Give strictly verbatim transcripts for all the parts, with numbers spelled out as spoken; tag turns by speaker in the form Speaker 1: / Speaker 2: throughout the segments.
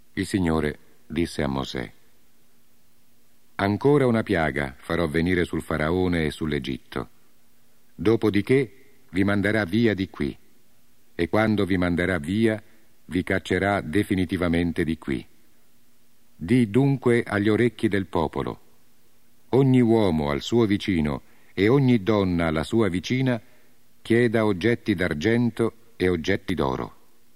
Speaker 1: Il Signore disse a Mosè: ancora una piaga farò venire sul Faraone e sull'Egitto. Dopodiché vi manderà via di qui, e quando vi manderà via, vi caccerà definitivamente di qui. Di dunque agli orecchi del popolo: ogni uomo al suo vicino e ogni donna alla sua vicina chieda oggetti d'argento e oggetti d'oro.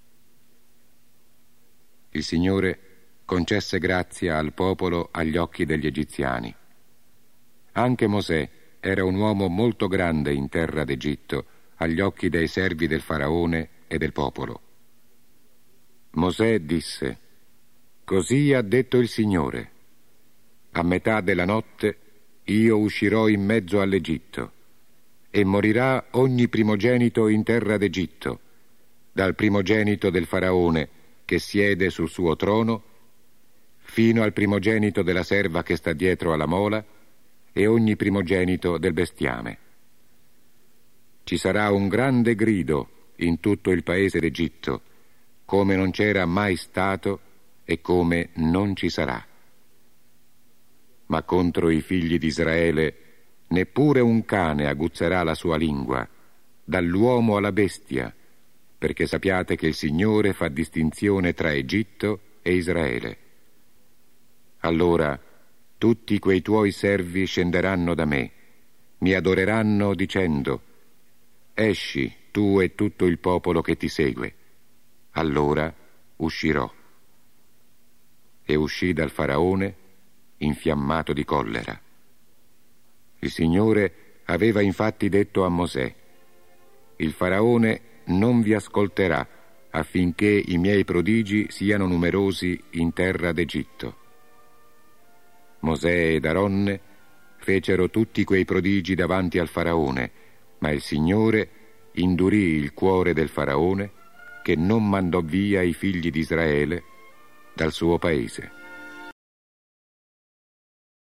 Speaker 1: Il Signore concesse grazia al popolo agli occhi degli egiziani. Anche Mosè era un uomo molto grande in terra d'Egitto agli occhi dei servi del Faraone e del popolo. Mosè disse: così ha detto il Signore: a metà della notte io uscirò in mezzo all'Egitto, e morirà ogni primogenito in terra d'Egitto, dal primogenito del Faraone che siede sul suo trono, fino al primogenito della serva che sta dietro alla mola, e ogni primogenito del bestiame. Ci sarà un grande grido in tutto il paese d'Egitto, come non c'era mai stato e come non ci sarà. Ma contro i figli di Israele neppure un cane aguzzerà la sua lingua, dall'uomo alla bestia, perché sappiate che il Signore fa distinzione tra Egitto e Israele. Allora tutti quei tuoi servi scenderanno da me, mi adoreranno dicendo: esci tu e tutto il popolo che ti segue. Allora uscirò. E uscì dal Faraone infiammato di collera. Il Signore aveva infatti detto a Mosè: il Faraone non vi ascolterà affinché i miei prodigi siano numerosi in terra d'Egitto. Mosè ed Aronne fecero tutti quei prodigi davanti al Faraone, ma il Signore indurì il cuore del Faraone, che non mandò via i figli di Israele dal suo paese.